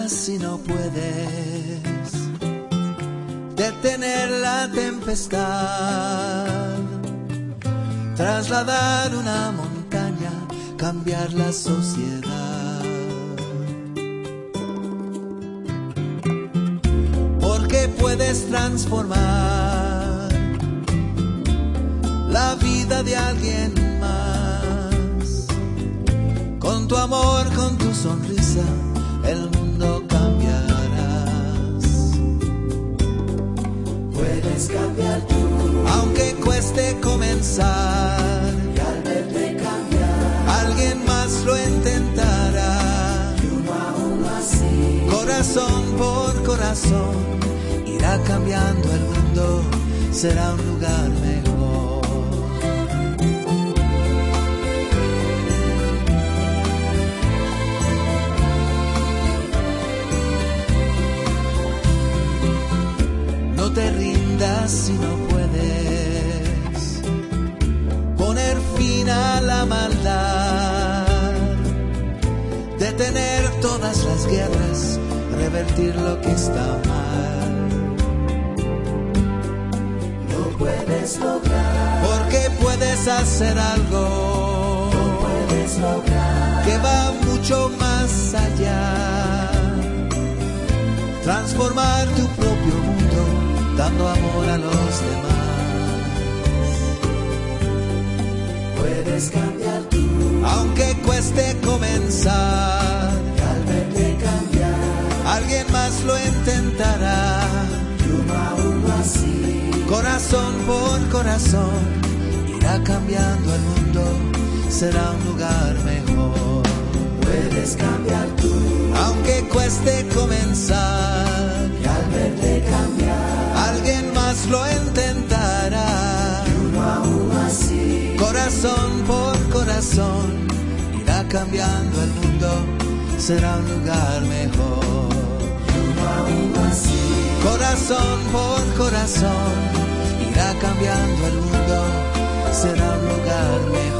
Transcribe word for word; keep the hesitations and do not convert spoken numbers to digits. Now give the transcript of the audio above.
rindas si no puedes detener la tempestad, trasladar una montaña, cambiar la sociedad. Porque puedes transformar la vida de alguien más. Con tu amor, con tu sonrisa, el mundo cambiarás. Puedes cambiar tú, aunque cueste comenzar, y al verte cambiar, alguien más lo intentará. y uno a uno así, Corazón por corazón, irá cambiando el mundo, será un lugar mejor. No te rindas si no puedes poner fin a la maldad, detener todas las guerras, revertir lo que está mal. lo puedes lograr, Porque puedes hacer algo lo puedes lograr, que va mucho más allá, transformar tu propio mundo, dando amor a los demás. puedes cambiar tú, Aunque cueste comenzar, y al verte cambiar, alguien más lo intentará. y uno a uno así, Corazón por corazón, irá cambiando el mundo, será un lugar mejor. puedes cambiar tú, Aunque cueste comenzar, y al verte cambiar, alguien más lo intentará. y uno a uno así, Corazón por corazón, irá cambiando el mundo, será un lugar mejor. y uno a uno así, Corazón por corazón, irá cambiando el mundo, será un lugar mejor.